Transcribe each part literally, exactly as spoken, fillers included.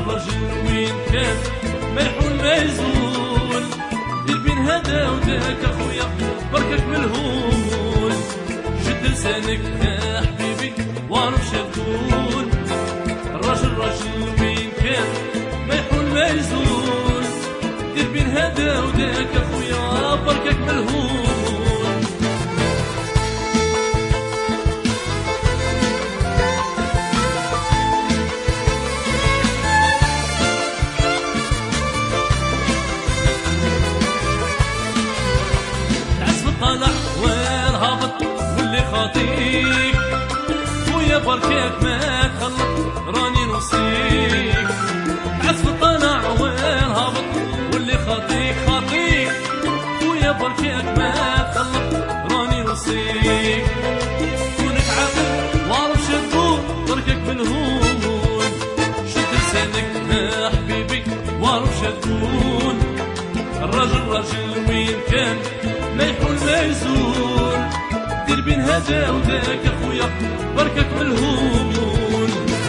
الرجل وين كان ما يحول ما يزول، دير بين هذا وذاك اخويا بركك من الهول، شد لسانك يا حبيبي واعرف شدول. الرجل راجل وين كان ما يحول ما يزول، دير بين هذا وذاك اخويا بركك من الهول. طالع وين هابط واللي خاطيك ويا بركاك ما تخلط راني نوصيك. عزف طالع وين هابط واللي خاطيك خاطيك ويا بركاك ما تخلط راني نوصيك. كونك عاقل واعرف شدول بركك من الهون، شد لسانك يا حبيبي واعرف شدول. الراجل راجل وين كان ما يحول ما يزول، دير بين هذا وذاك اخويا بركك من الهون.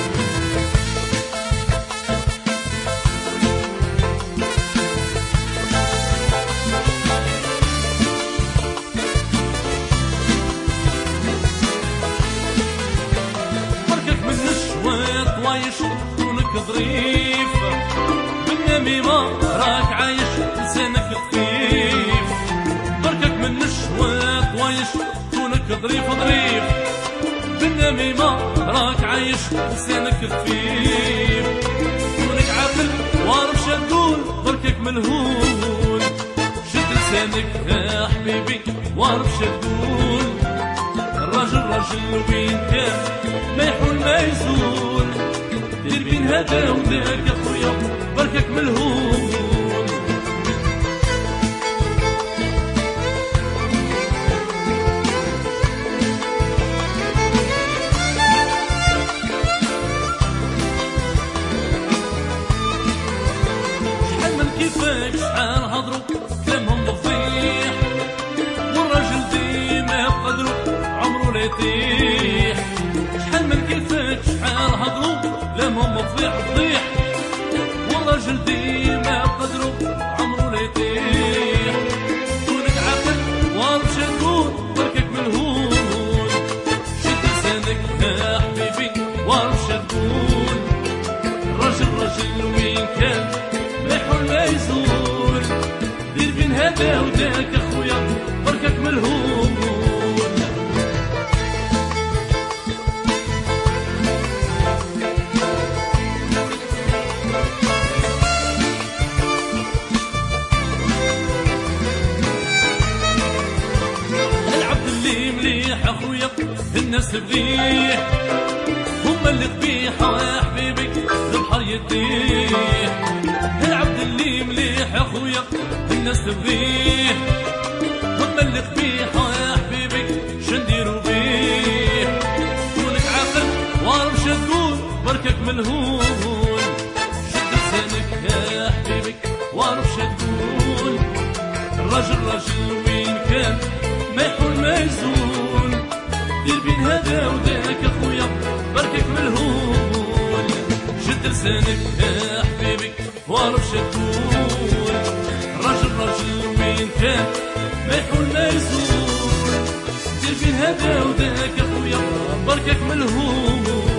بركك من الشواط وايش كونك ظريف، بالنميمة راك عايش لسانك خفيف. بركك من الشواط وايش كونك ظريف ظريف، بالنميمة راك عايش لسانك خفيف. كونك عاقل واعرف شدول بركك من الهون، شد لسانك يا حبيبي واعرف شدول. الراجل راجل وين كان ما يحول ما يزول، دير بين هذا وذاك اخويا بركك من الهون. كيفاك شحال هضروا كلامهم بفضيح، والراجل ديما بقدرو عمرو لا يطيح. شحال من كيفاك شحال هضروا كلامهم بفضيح فضيح، والراجل ديما بقدرو عمرو لا يطيح. كونك عاقل واعرف شدول بركك من الهون، شد لسانك يا حبيبي واعرف شدول. الراجل راجل وين كان ما يحول ما يزول، دير بين هذا وذاك اخويا بركك من الهون. العبد اللي مليح اخويا الناس بليح، هما اللي قبيحة يا حبيبي البحر يديه. العبد اللي مليح يا خويا الناس تبيه، هما اللي قبيحة يا حبيبي شنديرو بيه. كونك عاقل واعرف شدول بركك من الهون، شد لسانك يا حبيبي واعرف شدول. الراجل راجل وين كان ما يحول ما يزول، دير بين هذا وذاك اخويا بركك من الهون. شد لسانك يا حبيبي واعرف شدول. الراجل راجل وين كان ما يحول ما يزول، دير بين هذا وذاك اخويا بركك من الهون.